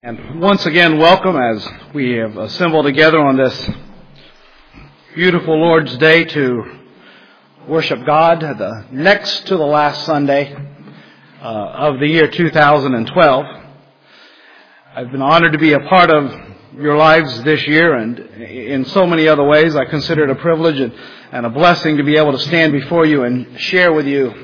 And once again, welcome as we have assembled together on this beautiful Lord's Day to worship God, the next to the last Sunday of the year 2012. I've been honored to be a part of your lives this year, and in so many other ways I consider it a privilege and a blessing to be able to stand before you and share with you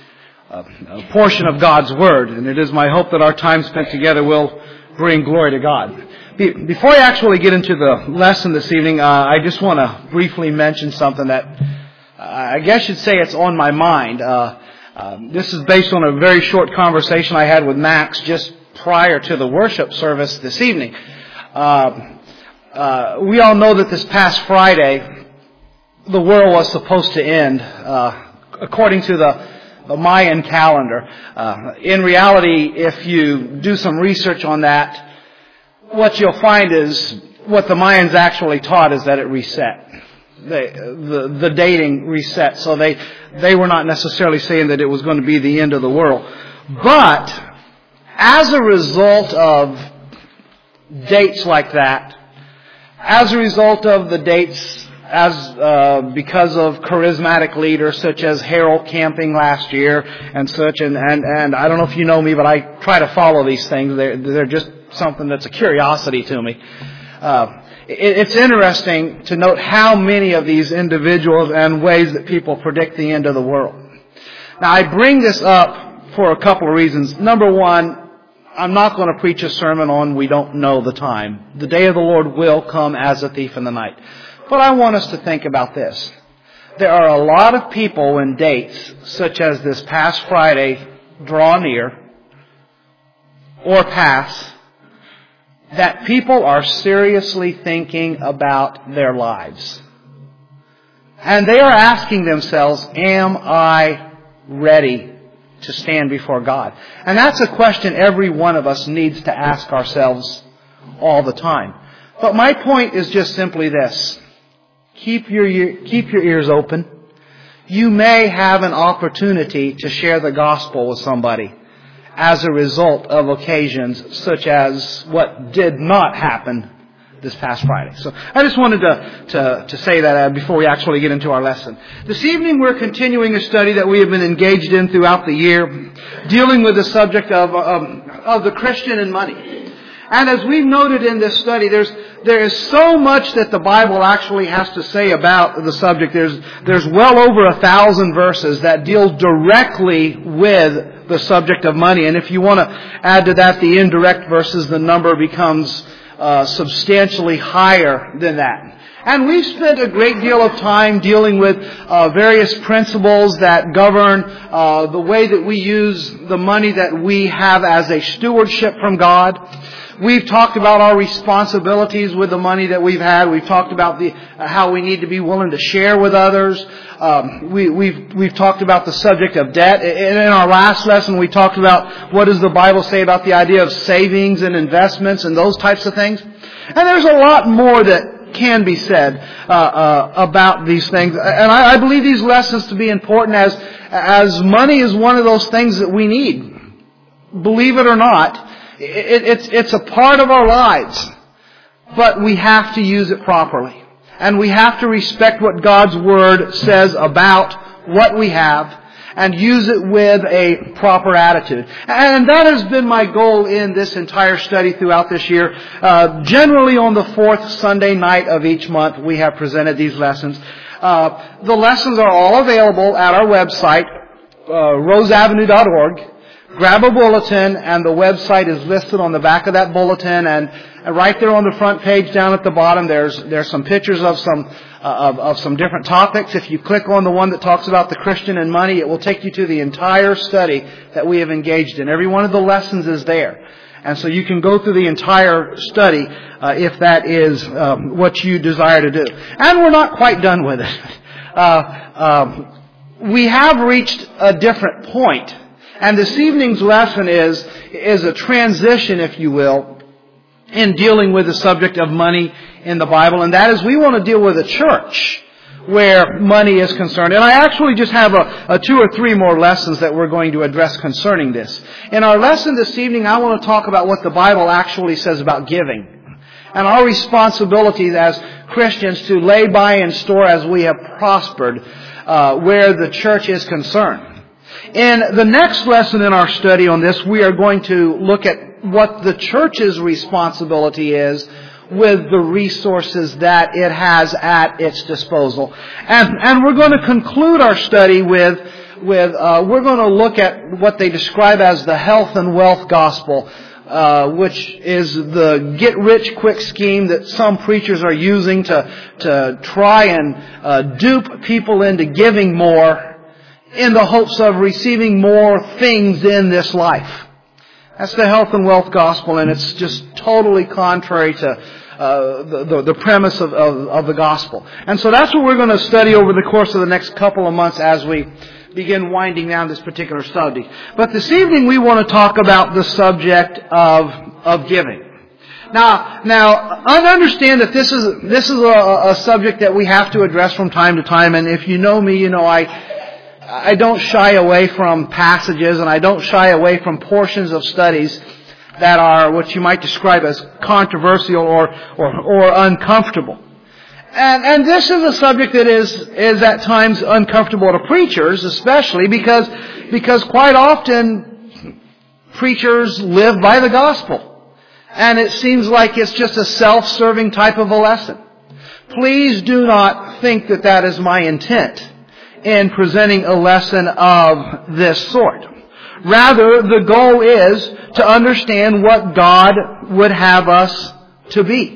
a portion of God's Word. And it is my hope that our time spent together will bring glory to God. Before I actually get into the lesson this evening, I just want to briefly mention something that I guess you'd say it's on my mind. This is based on a very short conversation I had with Max just prior to the worship service this evening. We all know that this past Friday, the world was supposed to end, according to the Mayan calendar. In reality, if you do some research on that, what you'll find is what the Mayans actually taught is that it reset. The dating reset. So they were not necessarily saying that it was going to be the end of the world. But as a result of dates like that, as a result of the dates because of charismatic leaders such as Harold Camping last year and such, and I don't know if you know me, but I try to follow these things. They're just something that's a curiosity to me. It's interesting to note how many of these individuals and ways that people predict the end of the world. Now, I bring this up for a couple of reasons. Number one, I'm not going to preach a sermon on we don't know the time. The day of the Lord will come as a thief in the night. But I want us to think about this. There are a lot of people when dates, such as this past Friday, draw near or pass, that people are seriously thinking about their lives. And they are asking themselves, am I ready to stand before God? And that's a question every one of us needs to ask ourselves all the time. But my point is just simply this. Keep your ears open. You may have an opportunity to share the gospel with somebody as a result of occasions such as what did not happen this past Friday. So I just wanted to say that before we actually get into our lesson. This evening we're continuing a study that we have been engaged in throughout the year, dealing with the subject of the Christian and money. And as we've noted in this study, there is so much that the Bible actually has to say about the subject. There's well over 1,000 verses that deal directly with the subject of money. And if you want to add to that the indirect verses, the number becomes substantially higher than that. And we've spent a great deal of time dealing with various principles that govern the way that we use the money that we have as a stewardship from God. We've talked about our responsibilities with the money that we've had. We've talked about how we need to be willing to share with others. We've talked about the subject of debt. In our last lesson, we talked about what does the Bible say about the idea of savings and investments and those types of things. And there's a lot more that can be said about these things. And I believe these lessons to be important as money is one of those things that we need. Believe it or not. It's a part of our lives, but we have to use it properly. And we have to respect what God's Word says about what we have and use it with a proper attitude. And that has been my goal in this entire study throughout this year. Generally on the fourth Sunday night of each month, we have presented these lessons. The lessons are all available at our website, roseavenue.org. Grab a bulletin, and the website is listed on the back of that bulletin, and right there on the front page down at the bottom there's some pictures of some different topics. If you click on the one that talks about the Christian and money, it will take you to the entire study that we have engaged in. Every one of the lessons is there. And so you can go through the entire study if that is what you desire to do. And we're not quite done with it. We have reached a different point. And this evening's lesson is a transition, if you will, in dealing with the subject of money in the Bible. And that is we want to deal with the church. where money is concerned. And I actually just have a 2 or 3 more lessons that we're going to address concerning this. In our lesson this evening, I want to talk about what the Bible actually says about giving, and our responsibilities as Christians to lay by and store as we have prospered where the church is concerned. In the next lesson in our study on this, we are going to look at what the church's responsibility is with the resources that it has at its disposal. And we're going to conclude our study with we're going to look at what they describe as the health and wealth gospel, which is the get-rich-quick scheme that some preachers are using to try and dupe people into giving more in the hopes of receiving more things in this life. That's the health and wealth gospel, and it's just totally contrary to the premise of the gospel. And so that's what we're going to study over the course of the next couple of months as we begin winding down this particular study. But this evening we want to talk about the subject of giving. Now, understand that this is a subject that we have to address from time to time. And if you know me, you know I don't shy away from passages, and I don't shy away from portions of studies that are what you might describe as controversial or uncomfortable. And this is a subject that is at times uncomfortable to preachers, especially because quite often preachers live by the gospel. And it seems like it's just a self-serving type of a lesson. Please do not think that that is my intent in presenting a lesson of this sort. Rather, the goal is to understand what God would have us to be.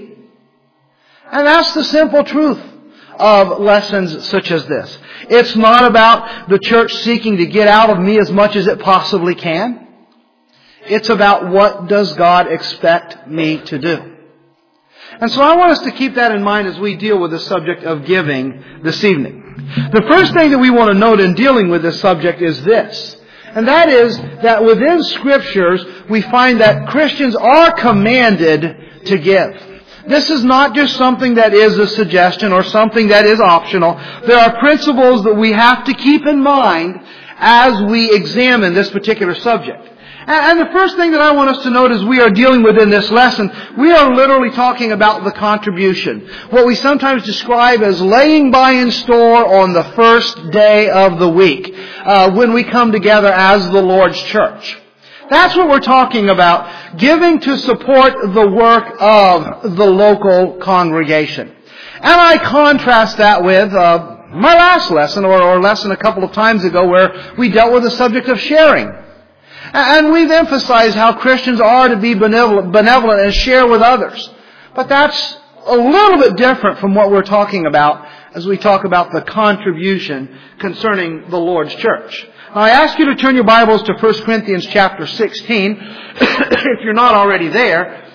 And that's the simple truth of lessons such as this. It's not about the church seeking to get out of me as much as it possibly can. It's about what does God expect me to do. And so I want us to keep that in mind as we deal with the subject of giving this evening. The first thing that we want to note in dealing with this subject is this. And that is that within Scriptures we find that Christians are commanded to give. This is not just something that is a suggestion or something that is optional. There are principles that we have to keep in mind as we examine this particular subject. And the first thing that I want us to note as we are dealing with in this lesson, we are literally talking about the contribution. What we sometimes describe as laying by in store on the first day of the week, when we come together as the Lord's church. That's what we're talking about, giving to support the work of the local congregation. And I contrast that with my last lesson, or lesson a couple of times ago, where we dealt with the subject of sharing. And we've emphasized how Christians are to be benevolent and share with others. But that's a little bit different from what we're talking about as we talk about the contribution concerning the Lord's church. Now, I ask you to turn your Bibles to 1 Corinthians chapter 16, if you're not already there,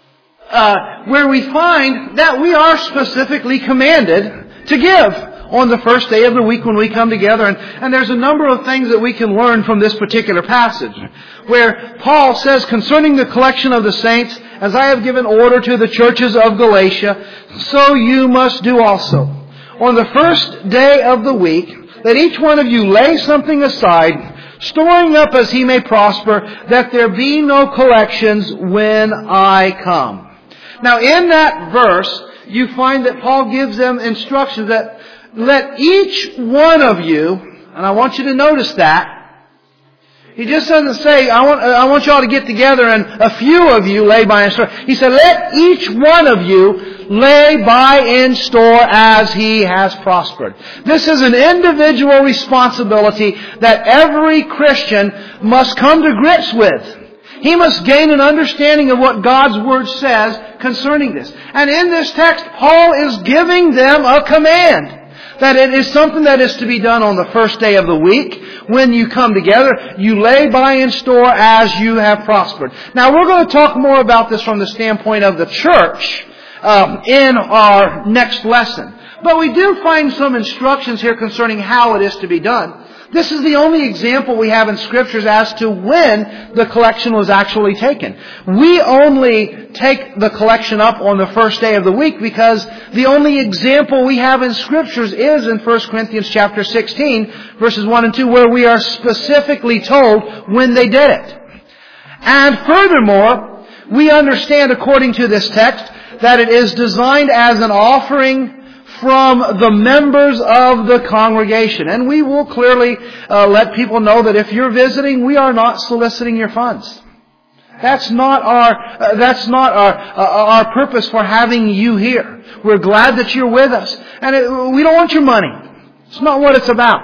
where we find that we are specifically commanded to give on the first day of the week when we come together. And there's a number of things that we can learn from this particular passage, where Paul says, concerning the collection of the saints, as I have given order to the churches of Galatia, so you must do also. On the first day of the week, let each one of you lay something aside, storing up as he may prosper, that there be no collections when I come. Now, in that verse, you find that Paul gives them instructions that let each one of you, and I want you to notice that, he just doesn't say, I want you all to get together and a few of you lay by in store. He said, let each one of you lay by in store as he has prospered. This is an individual responsibility that every Christian must come to grips with. He must gain an understanding of what God's Word says concerning this. And in this text, Paul is giving them a command. That it is something that is to be done on the first day of the week. When you come together, you lay by in store as you have prospered. Now, we're going to talk more about this from the standpoint of the church in our next lesson. But we do find some instructions here concerning how it is to be done. This is the only example we have in Scriptures as to when the collection was actually taken. We only take the collection up on the first day of the week because the only example we have in Scriptures is in 1 Corinthians chapter 16, verses 1 and 2, where we are specifically told when they did it. And furthermore, we understand according to this text that it is designed as an offering from the members of the congregation. And we will clearly let people know that if you're visiting, we are not soliciting your funds. That's not our purpose for having you here. We're glad that you're with us. And we don't want your money. It's not what it's about.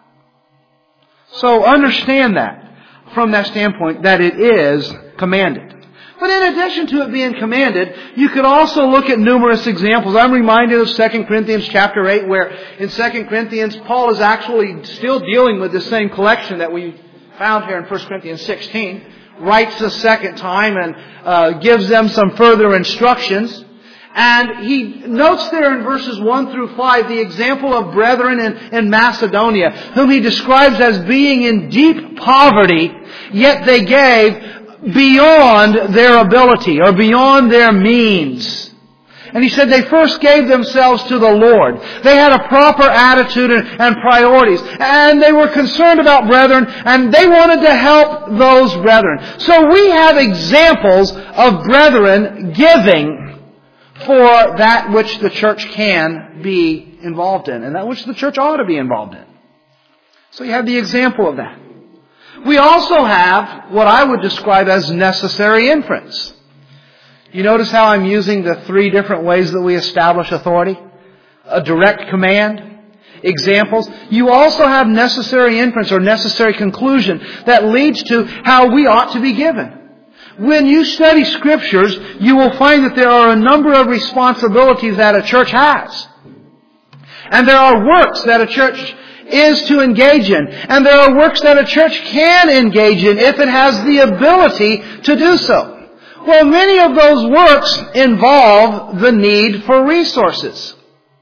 So understand that from that standpoint that it is commanded. But in addition to it being commanded, you could also look at numerous examples. I'm reminded of 2 Corinthians chapter 8, where in 2 Corinthians, Paul is actually still dealing with the same collection that we found here in 1 Corinthians 16. Writes a second time and gives them some further instructions. And he notes there in verses 1 through 5 the example of brethren in Macedonia, whom he describes as being in deep poverty, yet they gave beyond their ability or beyond their means. And he said they first gave themselves to the Lord. They had a proper attitude and priorities. And they were concerned about brethren, and they wanted to help those brethren. So we have examples of brethren giving for that which the church can be involved in, and that which the church ought to be involved in. So you have the example of that. We also have what I would describe as necessary inference. You notice how I'm using the three different ways that we establish authority? A direct command, examples. You also have necessary inference or necessary conclusion that leads to how we ought to be given. When you study Scriptures, you will find that there are a number of responsibilities that a church has. And there are works that a church is to engage in. And there are works that a church can engage in if it has the ability to do so. Well, many of those works involve the need for resources.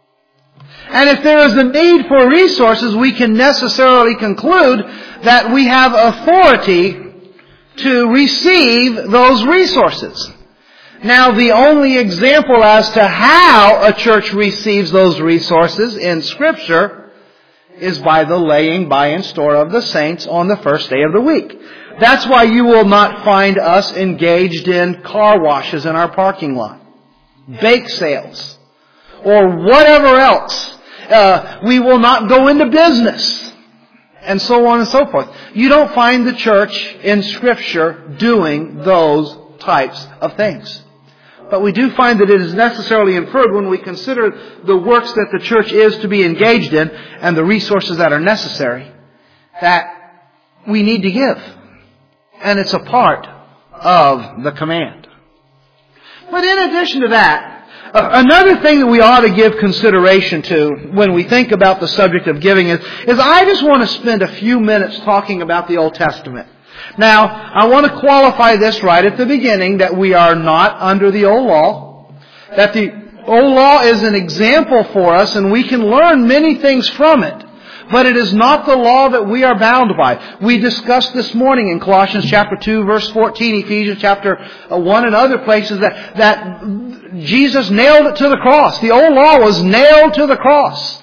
And if there is a need for resources, we can necessarily conclude that we have authority to receive those resources. Now, the only example as to how a church receives those resources in Scripture is by the laying by in store of the saints on the first day of the week. That's why you will not find us engaged in car washes in our parking lot, bake sales, or whatever else. We will not go into business, and so on and so forth. You don't find the church in Scripture doing those types of things. But we do find that it is necessarily inferred when we consider the works that the church is to be engaged in and the resources that are necessary, that we need to give. And it's a part of the command. But in addition to that, another thing that we ought to give consideration to when we think about the subject of giving is I just want to spend a few minutes talking about the Old Testament. Now, I want to qualify this right at the beginning that we are not under the old law, that the old law is an example for us and we can learn many things from it. But it is not the law that we are bound by. We discussed this morning in Colossians chapter 2, verse 14, Ephesians chapter 1 and other places that Jesus nailed it to the cross. The old law was nailed to the cross.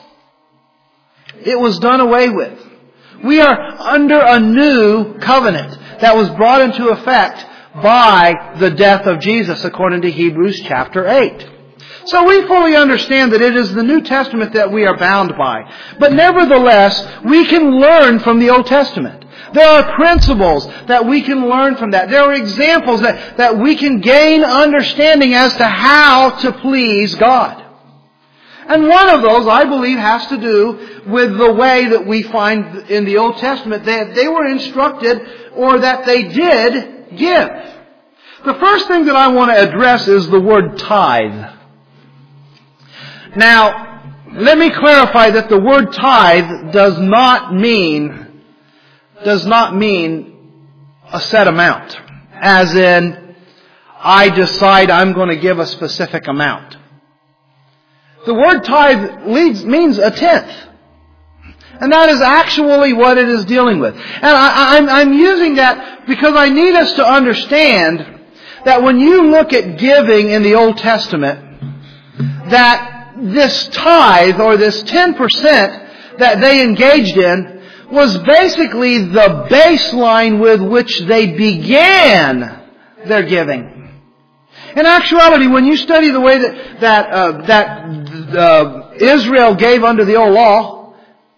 It was done away with. We are under a new covenant that was brought into effect by the death of Jesus, according to Hebrews chapter 8. So we fully understand that it is the New Testament that we are bound by. But nevertheless, we can learn from the Old Testament. There are principles that we can learn from that. There are examples that we can gain understanding as to how to please God. And one of those, I believe, has to do with the way that we find in the Old Testament that they were instructed or that they did give. The first thing that I want to address is the word tithe. Now, let me clarify that the word tithe does not mean a set amount. As in, I decide I'm going to give a specific amount. The word tithe means a tenth. And that is actually what it is dealing with. And I'm using that because I need us to understand that when you look at giving in the Old Testament, that this tithe or this 10% that they engaged in was basically the baseline with which they began their giving. In actuality, when you study the way that Israel gave under the old law,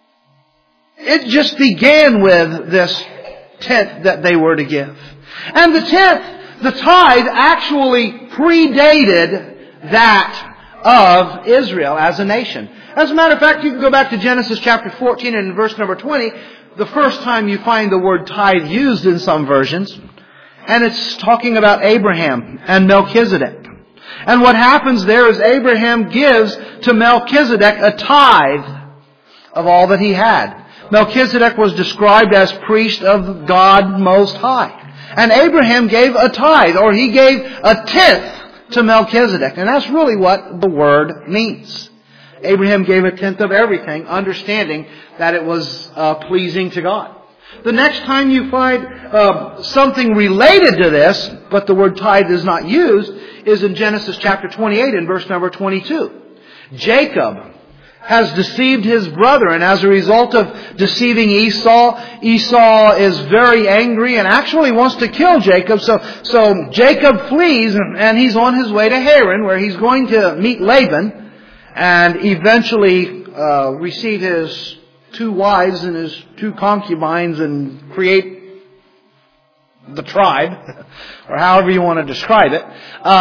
it just began with this tenth that they were to give. And the tenth, the tithe, actually predated that of Israel as a nation. As a matter of fact, you can go back to Genesis chapter 14 and in verse number 20, the first time you find the word tithe used in some versions. And it's talking about Abraham and Melchizedek. And what happens there is Abraham gives to Melchizedek a tithe of all that he had. Melchizedek was described as priest of God Most High. And Abraham gave a tithe, or he gave a tenth to Melchizedek. And that's really what the word means. Abraham gave a tenth of everything, understanding that it was pleasing to God. The next time you find something related to this, but the word tithe is not used, is in Genesis chapter 28 and verse number 22. Jacob has deceived his brother, and as a result of deceiving Esau, Esau is very angry and actually wants to kill Jacob. So Jacob flees, and he's on his way to Haran, where he's going to meet Laban and eventually receive his 2 wives and his 2 concubines and create the tribe, or however you want to describe it.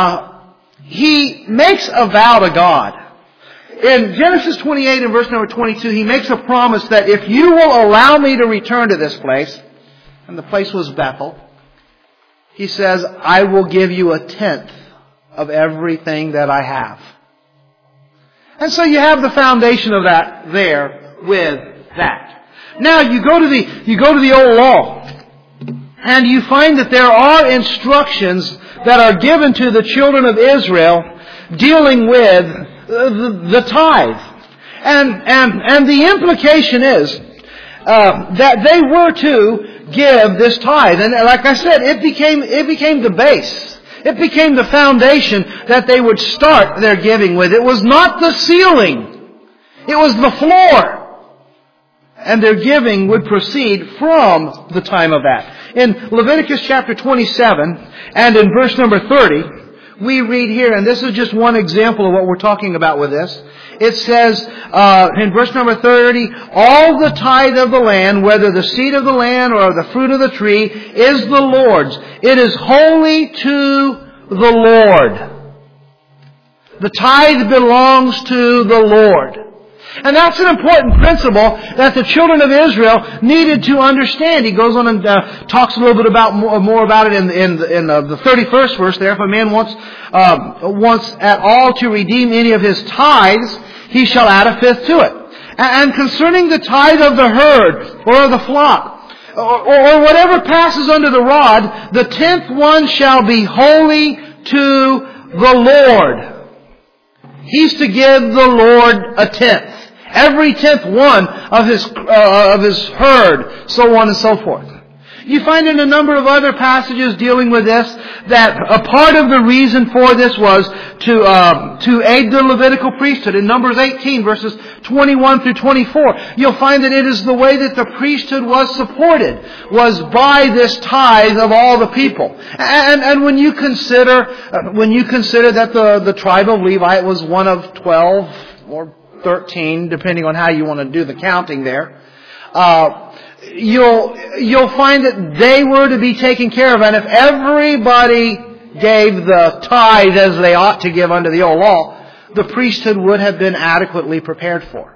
He makes a vow to God. In Genesis 28 and verse number 22, he makes a promise that if you will allow me to return to this place, and the place was Bethel, he says, I will give you a tenth of everything that I have. And so you have the foundation of that there with that. Now you go to the old law, and you find that there are instructions that are given to the children of Israel dealing with the tithe. And the implication is that they were to give this tithe. And like I said, it became the base. It became the foundation that they would start their giving with. It was not the ceiling. It was the floor. And their giving would proceed from the time of that. In Leviticus chapter 27 and in verse number 30, we read here, and this is just one example of what we're talking about with this. It says in verse number 30, all the tithe of the land, whether the seed of the land or the fruit of the tree, is the Lord's. It is holy to the Lord. The tithe belongs to the Lord. And that's an important principle that the children of Israel needed to understand. He goes on and talks a little bit about more about it in the 31st verse there. If a man wants at all to redeem any of his tithes, he shall add a fifth to it. And concerning the tithe of the herd or of the flock, or whatever passes under the rod, the 10th one shall be holy to the Lord. He's to give the Lord a tenth. Every 10th one of his herd, so on and so forth. You find in a number of other passages dealing with this that a part of the reason for this was to aid the Levitical priesthood. In Numbers 18, verses 21 through 24, you'll find that it is the way that the priesthood was supported, was by this tithe of all the people. And when you consider that the tribe of Levi was one of 12 or 13, depending on how you want to do the counting there, you'll find that they were to be taken care of. And if everybody gave the tithe as they ought to give under the old law, the priesthood would have been adequately prepared for.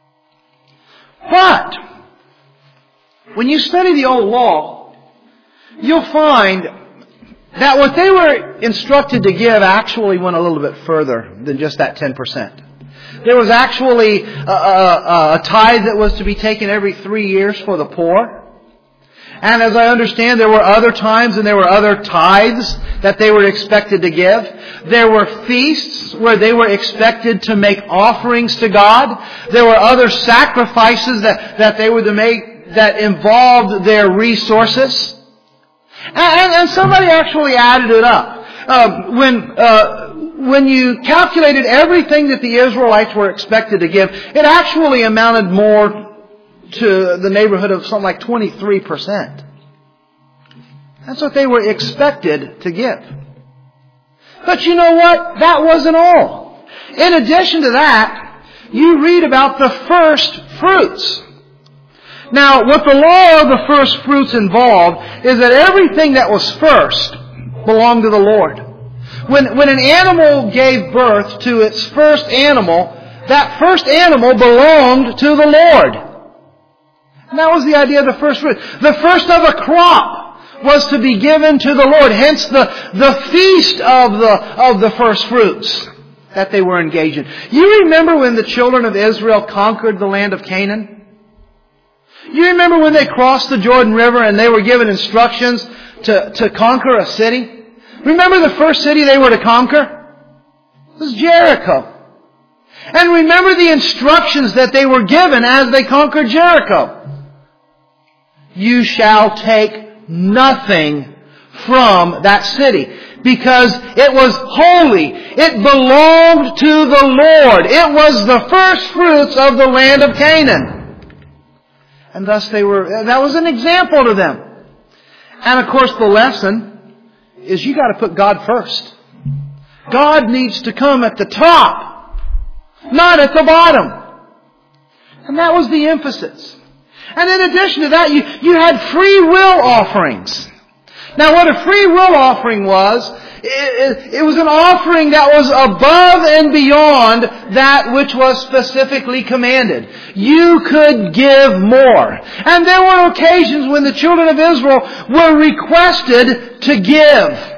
But when you study the old law, you'll find that what they were instructed to give actually went a little bit further than just that 10%. There was actually a tithe that was to be taken every 3 years for the poor. And as I understand, there were other times and there were other tithes that they were expected to give. There were feasts where they were expected to make offerings to God. There were other sacrifices that they were to make that involved their resources. And somebody actually added it up. When you calculated everything that the Israelites were expected to give, it actually amounted more to the neighborhood of something like 23%. That's what they were expected to give. But you know what? That wasn't all. In addition to that, you read about the first fruits. Now, what the law of the first fruits involved is that everything that was first belonged to the Lord. When an animal gave birth to its first animal, that first animal belonged to the Lord. And that was the idea of the first fruit. The first of a crop was to be given to the Lord. Hence the feast of the first fruits that they were engaged in. You remember when the children of Israel conquered the land of Canaan? You remember when they crossed the Jordan River and they were given instructions to conquer a city? Remember the first city they were to conquer? It was Jericho. And remember the instructions that they were given as they conquered Jericho. You shall take nothing from that city, because it was holy. It belonged to the Lord. It was the first fruits of the land of Canaan. And thus that was an example to them. And of course the lesson is you got to put God first. God needs to come at the top, not at the bottom. And that was the emphasis. And in addition to that, you had free will offerings. Now what a free will offering was, it was an offering that was above and beyond that which was specifically commanded. You could give more. And there were occasions when the children of Israel were requested to give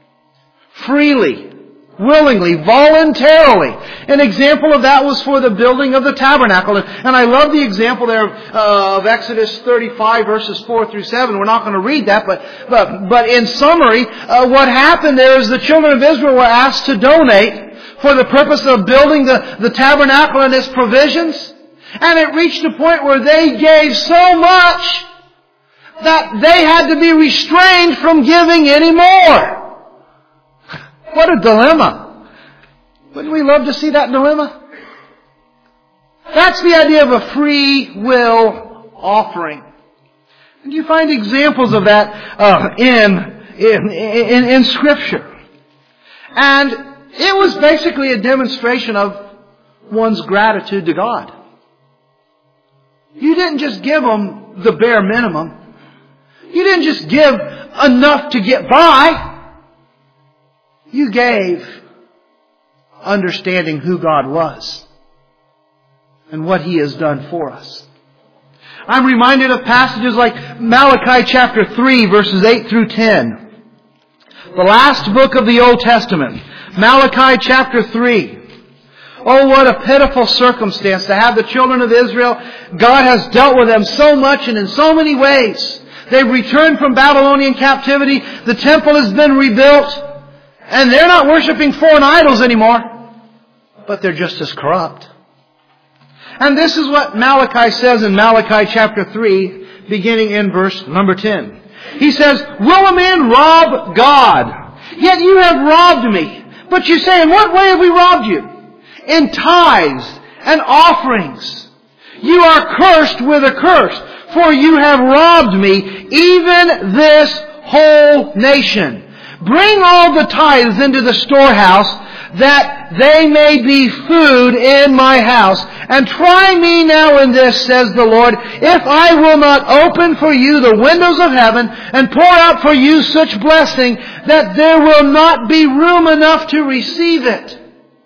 freely, willingly, voluntarily. An example of that was for the building of the tabernacle. And I love the example there of Exodus 35 verses 4 through 7. We're not going to read that, but in summary, what happened there is the children of Israel were asked to donate for the purpose of building the tabernacle and its provisions. And it reached a point where they gave so much that they had to be restrained from giving any more. What a dilemma. Wouldn't we love to see that dilemma? That's the idea of a free will offering. And you find examples of that in Scripture. And it was basically a demonstration of one's gratitude to God. You didn't just give them the bare minimum. You didn't just give enough to get by. You gave understanding who God was and what He has done for us. I'm reminded of passages like Malachi chapter 3 verses 8 through 10. The last book of the Old Testament. Malachi chapter 3. Oh, what a pitiful circumstance to have the children of Israel. God has dealt with them so much and in so many ways. They've returned from Babylonian captivity. The temple has been rebuilt. And they're not worshiping foreign idols anymore. But they're just as corrupt. And this is what Malachi says in Malachi chapter 3, beginning in verse number 10. He says, "Will a man rob God? Yet you have robbed me." But you say, "In what way have we robbed you?" "In tithes and offerings. You are cursed with a curse, for you have robbed me, even this whole nation. Bring all the tithes into the storehouse, that they may be food in my house. And try me now in this, says the Lord, if I will not open for you the windows of heaven and pour out for you such blessing that there will not be room enough to receive it."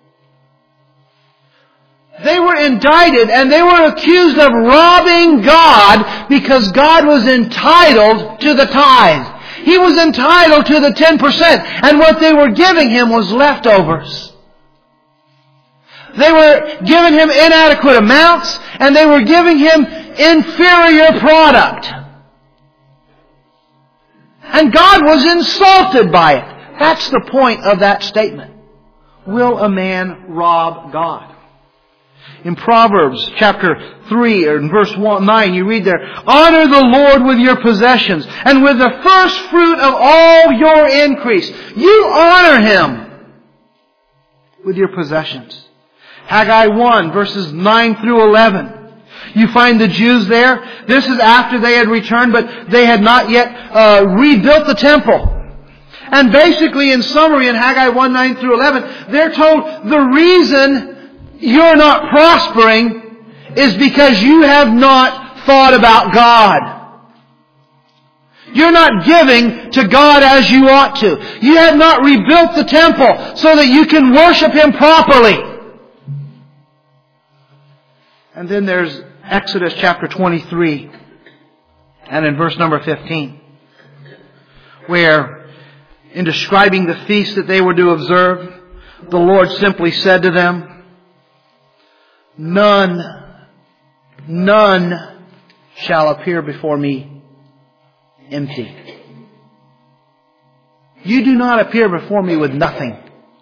They were indicted and they were accused of robbing God because God was entitled to the tithe. He was entitled to the 10%, and what they were giving Him was leftovers. They were giving Him inadequate amounts, and they were giving Him inferior product. And God was insulted by it. That's the point of that statement. Will a man rob God? In Proverbs chapter 3 or in verse 9 you read there, honor the Lord with your possessions and with the first fruit of all your increase. You honor Him with your possessions. Haggai 1 verses 9 through 11. You find the Jews there. This is after they had returned, but they had not yet rebuilt the temple. And basically, in summary, in Haggai 1, 9 through 11, they're told the reason you're not prospering is because you have not thought about God. You're not giving to God as you ought to. You have not rebuilt the temple so that you can worship Him properly. And then there's Exodus chapter 23 and in verse number 15, where in describing the feast that they were to observe, the Lord simply said to them, None shall appear before me empty. You do not appear before me with nothing.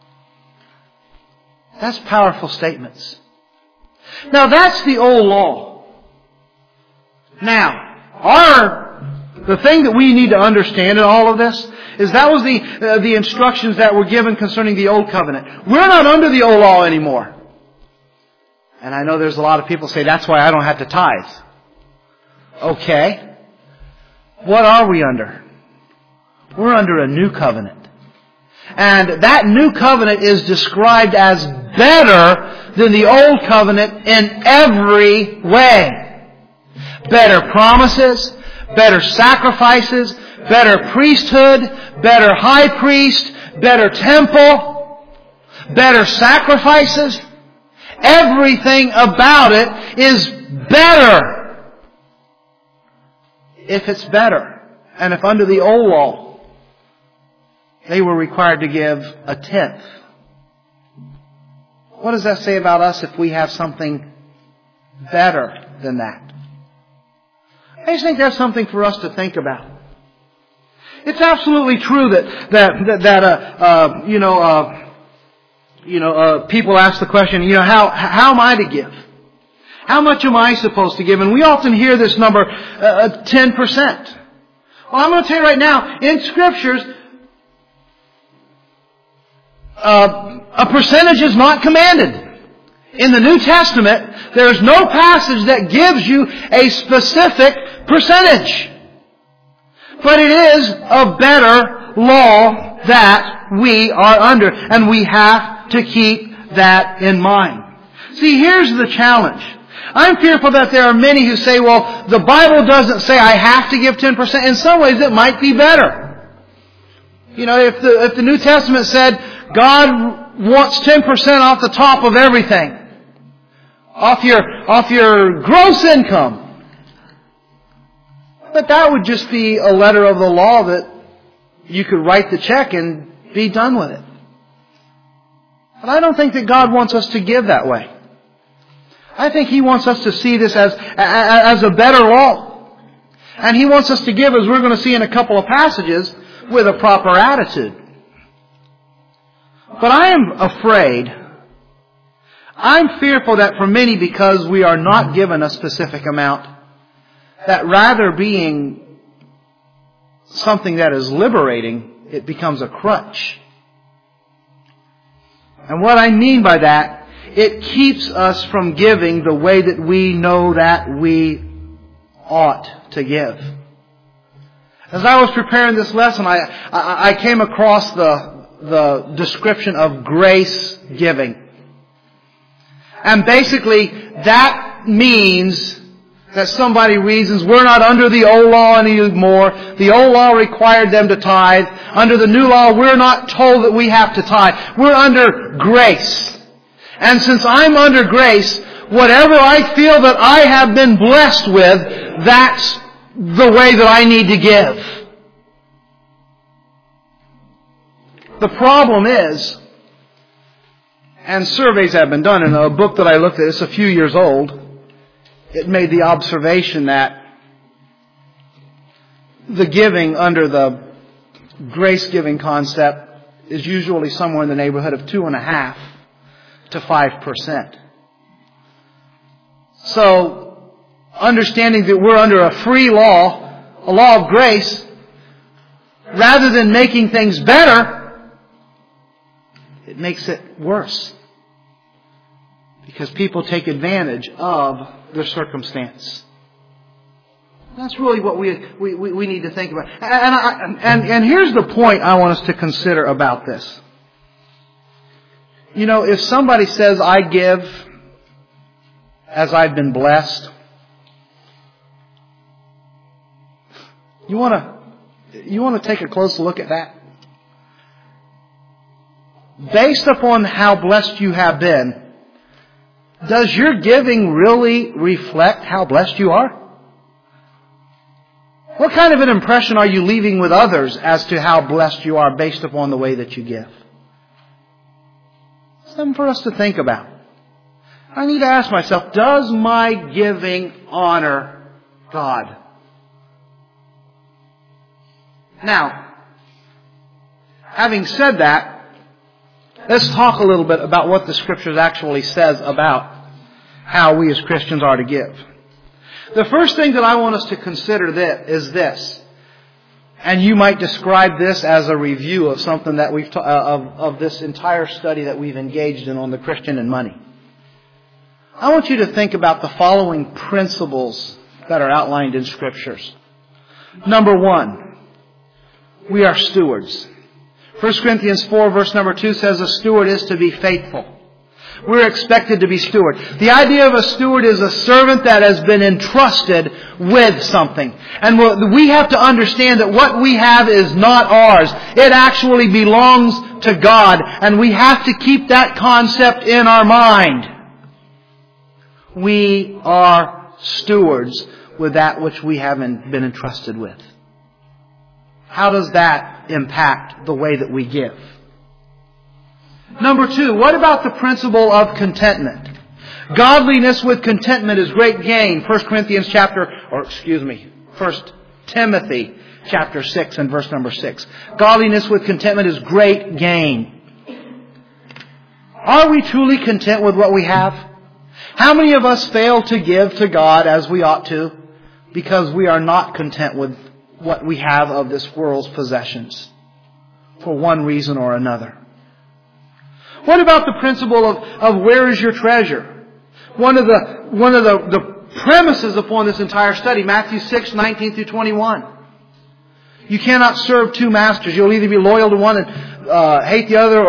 That's powerful statements. Now that's the old law. Now, the thing that we need to understand in all of this is that was the instructions that were given concerning the Old Covenant. We're not under the old law anymore. And I know there's a lot of people say, that's why I don't have to tithe. Okay. What are we under? We're under a new covenant. And that new covenant is described as better than the old covenant in every way. Better promises, better sacrifices, better priesthood, better high priest, better temple, better sacrifices. Everything about it is better. If it's better. And if under the old law, they were required to give a tenth. What does that say about us if we have something better than that? I just think that's something for us to think about. It's absolutely true that people ask the question, how am I to give? How much am I supposed to give? And we often hear this number, 10%. Well, I'm going to tell you right now, in Scriptures, a percentage is not commanded. In the New Testament, there is no passage that gives you a specific percentage. But it is a better law that we are under. And we have to keep that in mind. See, here's the challenge. I'm fearful that there are many who say, well, the Bible doesn't say I have to give 10%. In some ways, it might be better. If the New Testament said God wants 10% off the top of everything, off your gross income, but that would just be a letter of the law that you could write the check and be done with it. But I don't think that God wants us to give that way. I think He wants us to see this as a better law. And He wants us to give, as we're going to see in a couple of passages, with a proper attitude. But I am afraid, I'm fearful that for many, because we are not given a specific amount, that rather being something that is liberating, it becomes a crutch. And what I mean by that, it keeps us from giving the way that we know that we ought to give. As I was preparing this lesson, I came across the description of grace giving. And basically, that means that somebody reasons we're not under the old law anymore. The old law required them to tithe. Under the new law, we're not told that we have to tithe. We're under grace. And since I'm under grace, whatever I feel that I have been blessed with, that's the way that I need to give. The problem is, and surveys have been done, in a book that I looked at, it's a few years old, it made the observation that the giving under the grace-giving concept is usually somewhere in the neighborhood of 2.5% to 5%. So, understanding that we're under a free law, a law of grace, rather than making things better, it makes it worse. Because people take advantage of their circumstance. That's really what we need to think about. And here's the point I want us to consider about this. You know, if somebody says, I give as I've been blessed, you want to take a close look at that? Based upon how blessed you have been, does your giving really reflect how blessed you are? What kind of an impression are you leaving with others as to how blessed you are based upon the way that you give? Something for us to think about. I need to ask myself, does my giving honor God? Now, having said that, let's talk a little bit about what the Scriptures actually says about how we as Christians are to give. The first thing that I want us to consider is this, and you might describe this as a review of something that we've of this entire study that we've engaged in on the Christian and money. I want you to think about the following principles that are outlined in Scriptures. Number 1, we are stewards. 1 Corinthians 4 verse number 2 says a steward is to be faithful. We're expected to be steward. The idea of a steward is a servant that has been entrusted with something. And we have to understand that what we have is not ours. It actually belongs to God. And we have to keep that concept in our mind. We are stewards with that which we haven't been entrusted with. How does that impact the way that we give? Number 2, what about the principle of contentment? Godliness with contentment is great gain. 1 Timothy chapter 6 and verse number 6. Godliness with contentment is great gain. Are we truly content with what we have? How many of us fail to give to God as we ought to because we are not content with what we have of this world's possessions for one reason or another? What about the principle of where is your treasure? One of the premises upon this entire study, Matthew 6:19 through 21. You cannot serve two masters. You'll either be loyal to one and hate the other,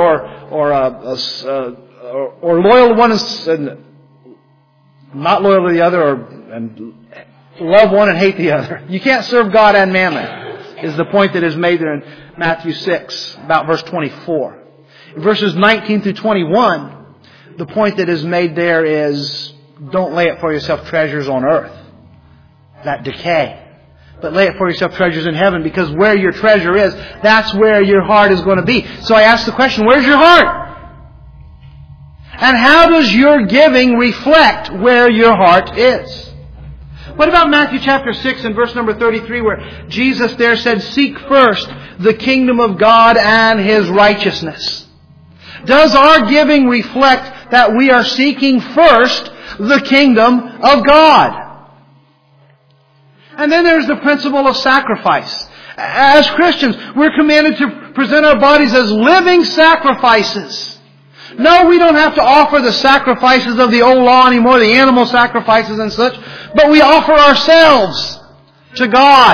or loyal to one and not loyal to the other, and love one and hate the other. You can't serve God and mammon, is the point that is made there in Matthew 6, about verse 24. In verses 19 through 21, the point that is made there is, don't lay up for yourself treasures on earth that decay, but lay up for yourself treasures in heaven, because where your treasure is, that's where your heart is going to be. So I ask the question, where's your heart? And how does your giving reflect where your heart is? What about Matthew chapter 6 and verse number 33, where Jesus there said, seek first the kingdom of God and His righteousness? Does our giving reflect that we are seeking first the kingdom of God? And then there's the principle of sacrifice. As Christians, we're commanded to present our bodies as living sacrifices. No, we don't have to offer the sacrifices of the old law anymore, the animal sacrifices and such, but we offer ourselves to God.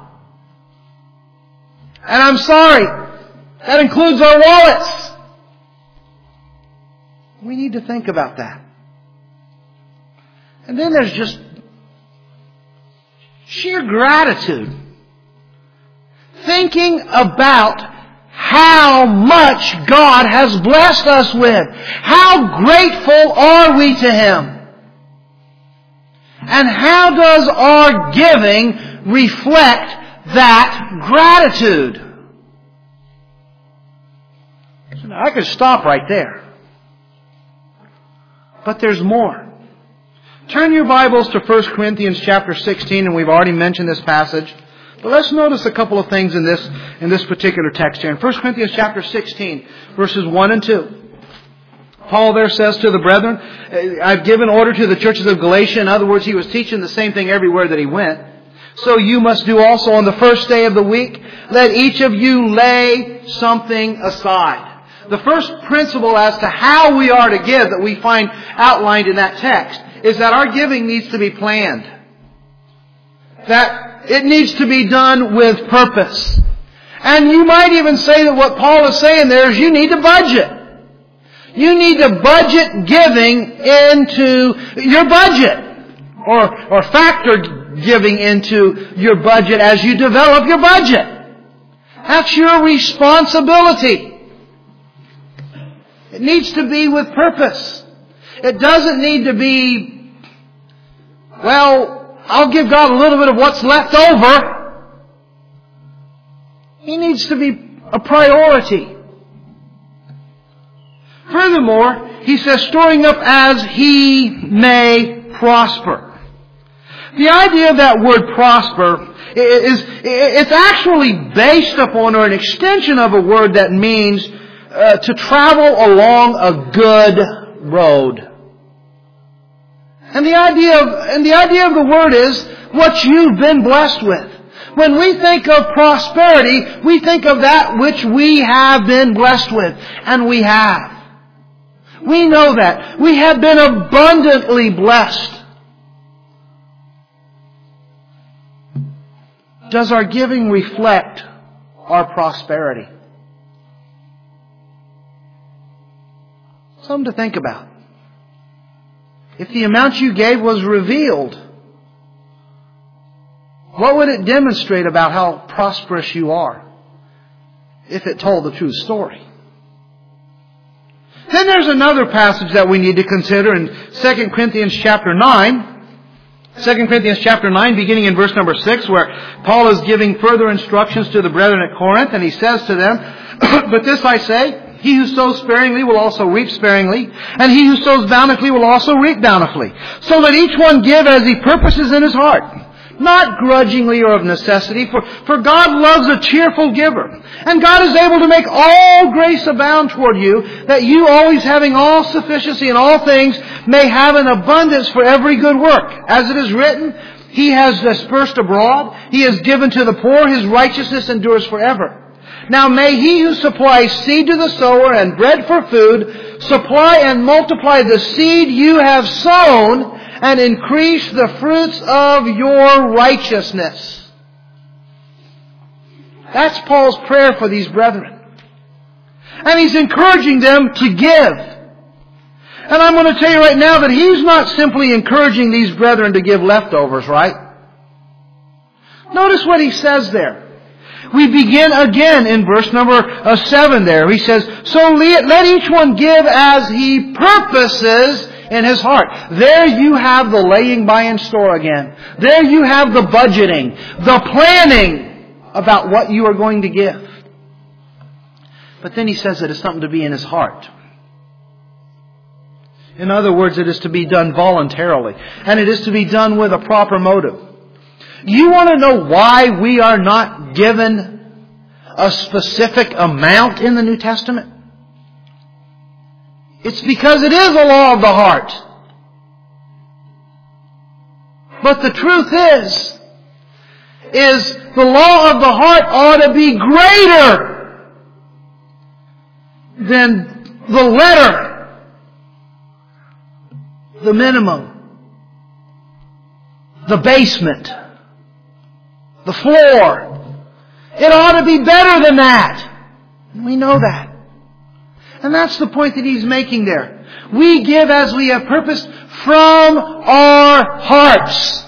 And I'm sorry, that includes our wallets. We need to think about that. And then there's just sheer gratitude. Thinking about how much God has blessed us with. How grateful are we to Him? And how does our giving reflect that gratitude? Now, I could stop right there. But there's more. Turn your Bibles to 1 Corinthians chapter 16, and we've already mentioned this passage. But let's notice a couple of things in this particular text here. In 1 Corinthians chapter 16, verses 1 and 2. Paul there says to the brethren, I've given order to the churches of Galatia. In other words, he was teaching the same thing everywhere that he went. So you must do also on the first day of the week. Let each of you lay something aside. The first principle as to how we are to give that we find outlined in that text is that our giving needs to be planned. That it needs to be done with purpose. And you might even say that what Paul is saying there is you need to budget. You need to budget giving into your budget. Or factor giving into your budget as you develop your budget. That's your responsibility. It needs to be with purpose. It doesn't need to be, well, I'll give God a little bit of what's left over. He needs to be a priority. Furthermore, he says, storing up as he may prosper. The idea of that word prosper it's actually based upon or an extension of a word that means to travel along a good road. And the idea of the word is what you've been blessed with. When we think of prosperity, we think of that which we have been blessed with. And we have. We know that. We have been abundantly blessed. Does our giving reflect our prosperity? Something to think about. If the amount you gave was revealed, what would it demonstrate about how prosperous you are if it told the true story? Then there's another passage that we need to consider in 2 Corinthians chapter 9. 2 Corinthians chapter 9, beginning in verse number 6, where Paul is giving further instructions to the brethren at Corinth, and he says to them, But this I say, he who sows sparingly will also reap sparingly, and he who sows bountifully will also reap bountifully. So let each one give as he purposes in his heart, not grudgingly or of necessity, for God loves a cheerful giver. And God is able to make all grace abound toward you, that you always having all sufficiency in all things may have an abundance for every good work. As it is written, He has dispersed abroad, He has given to the poor, His righteousness endures forever. Now may He who supplies seed to the sower and bread for food, supply and multiply the seed you have sown, and increase the fruits of your righteousness. That's Paul's prayer for these brethren. And he's encouraging them to give. And I'm going to tell you right now that he's not simply encouraging these brethren to give leftovers, right? Notice what he says there. We begin again in verse number 7 there. He says, So let each one give as he purposes in his heart. There you have the laying by in store again. There you have the budgeting, the planning about what you are going to give. But then he says that it's something to be in his heart. In other words, it is to be done voluntarily. And it is to be done with a proper motive. You want to know why we are not given a specific amount in the New Testament? It's because it is a law of the heart. But the truth is the law of the heart ought to be greater than the letter, the minimum, the basement, the floor. It ought to be better than that. And we know that. And that's the point that he's making there. We give as we have purposed from our hearts.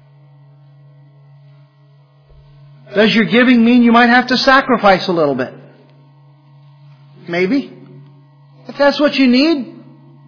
Does your giving mean you might have to sacrifice a little bit? Maybe. If that's what you need,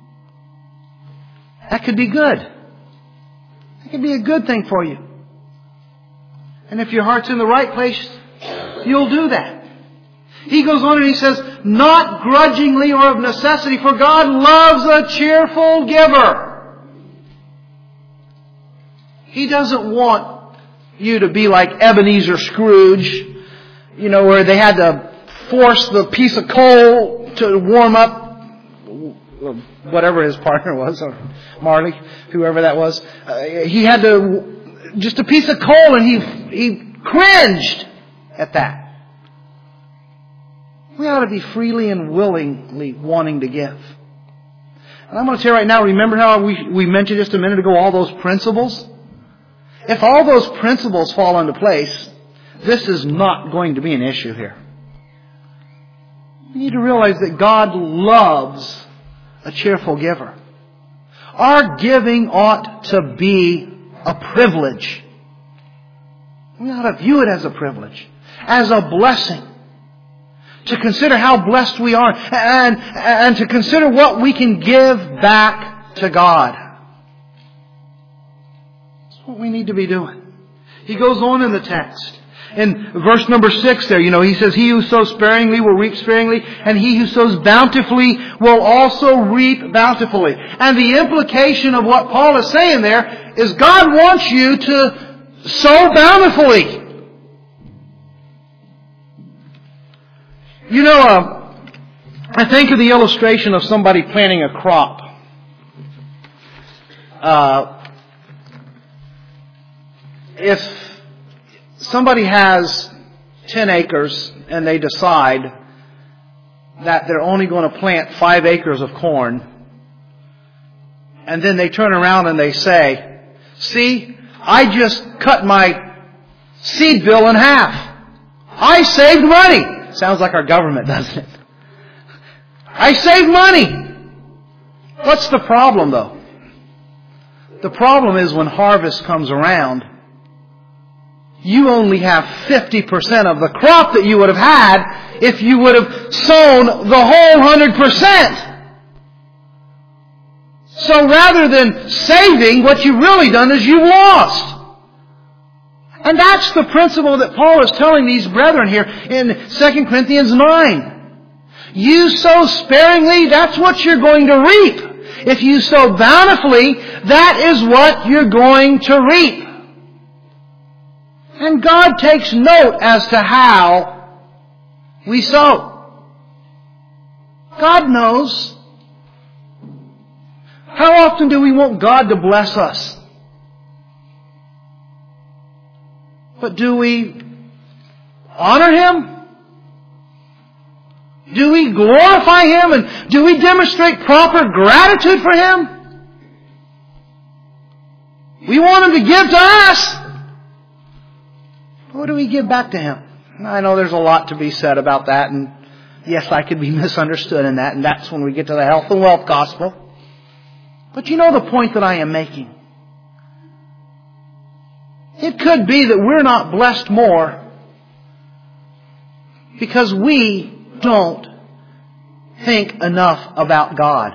that could be good. That could be a good thing for you. And if your heart's in the right place, you'll do that. He goes on and he says, not grudgingly or of necessity, for God loves a cheerful giver. He doesn't want you to be like Ebenezer Scrooge, where they had to force the piece of coal to warm up, whatever his partner was, or Marley, whoever that was. He had to, just a piece of coal, and he cringed at that. We ought to be freely and willingly wanting to give. And I'm going to tell you right now, remember how we mentioned just a minute ago all those principles? If all those principles fall into place, this is not going to be an issue here. We need to realize that God loves a cheerful giver. Our giving ought to be a privilege. We ought to view it as a privilege, as a blessing. To consider how blessed we are and to consider what we can give back to God. That's what we need to be doing. He goes on in the text. In verse number 6 there, he says, "He who sows sparingly will reap sparingly, and he who sows bountifully will also reap bountifully." And the implication of what Paul is saying there is God wants you to sow bountifully. I think of the illustration of somebody planting a crop. If somebody has 10 acres and they decide that they're only going to plant 5 acres of corn, and then they turn around and they say, "See, I just cut my seed bill in half. I saved money." Sounds like our government, doesn't it? I saved money. What's the problem, though? The problem is when harvest comes around, you only have 50% of the crop that you would have had if you would have sown the whole 100%. So rather than saving, what you've really done is you've lost. And that's the principle that Paul is telling these brethren here in 2 Corinthians 9. You sow sparingly, that's what you're going to reap. If you sow bountifully, that is what you're going to reap. And God takes note as to how we sow. God knows. How often do we want God to bless us? But do we honor Him? Do we glorify Him? And do we demonstrate proper gratitude for Him? We want Him to give to us. What do we give back to Him? I know there's a lot to be said about that, and yes, I could be misunderstood in that, and that's when we get to the health and wealth gospel. But you know the point that I am making. It could be that we're not blessed more because we don't think enough about God.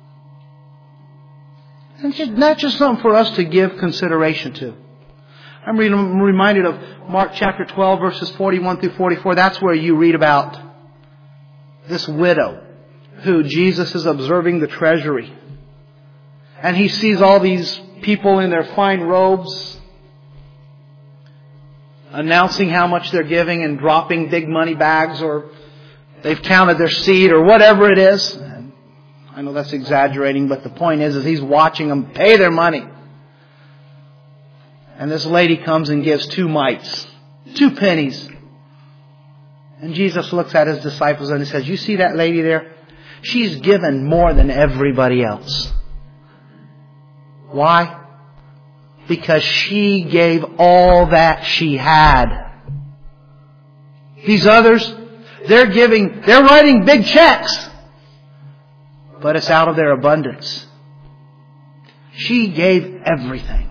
And it's not just something for us to give consideration to. I'm reminded of Mark chapter 12, verses 41 through 44. That's where you read about this widow who Jesus is observing the treasury. And he sees all these people in their fine robes announcing how much they're giving and dropping big money bags, or they've counted their seed, or whatever it is. And I know that's exaggerating, but the point is he's watching them pay their money. And this lady comes and gives 2 mites, 2 pennies. And Jesus looks at His disciples and He says, "You see that lady there? She's given more than everybody else." Why? Because she gave all that she had. These others, they're writing big checks, but it's out of their abundance. She gave everything.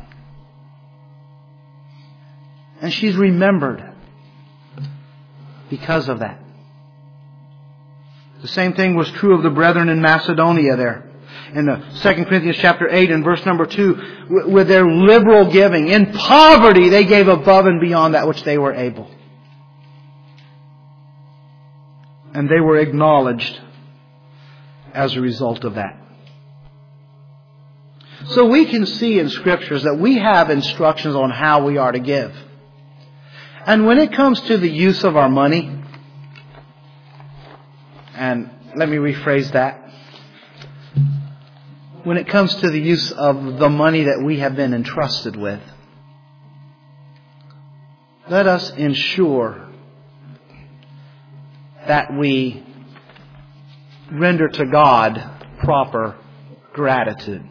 And she's remembered because of that. The same thing was true of the brethren in Macedonia there. In the 2 Corinthians chapter 8 and verse number 2, with their liberal giving. In poverty, they gave above and beyond that which they were able. And they were acknowledged as a result of that. So we can see in Scriptures that we have instructions on how we are to give. And when it comes to the use of our money, and let me rephrase that. When it comes to the use of the money that we have been entrusted with, let us ensure that we render to God proper gratitude.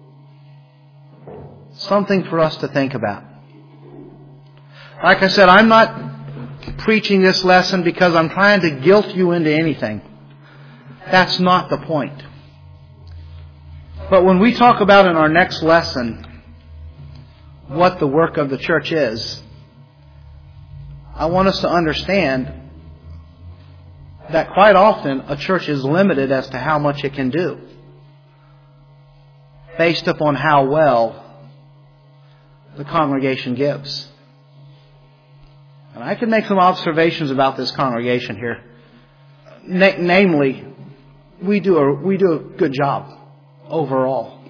Something for us to think about. Like I said, I'm not preaching this lesson because I'm trying to guilt you into anything. That's not the point. But when we talk about in our next lesson what the work of the church is, I want us to understand that quite often a church is limited as to how much it can do, based upon how well the congregation gives. And I can make some observations about this congregation here. Namely, we do a good job overall.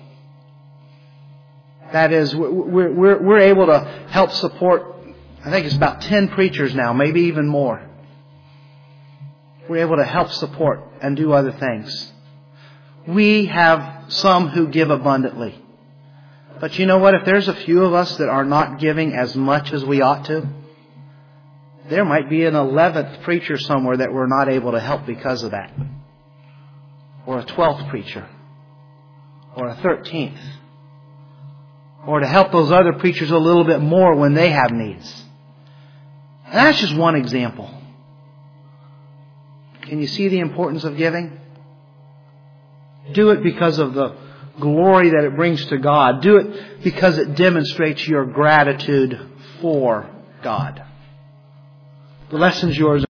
That is, we're able to help support, I think it's about 10 preachers now, maybe even more. We're able to help support and do other things. We have some who give abundantly. But you know what? If there's a few of us that are not giving as much as we ought to, there might be an 11th preacher somewhere that we're not able to help because of that. Or a 12th preacher. Or a 13th. Or to help those other preachers a little bit more when they have needs. And that's just one example. Can you see the importance of giving? Do it because of the glory that it brings to God. Do it because it demonstrates your gratitude for God. The lesson's yours.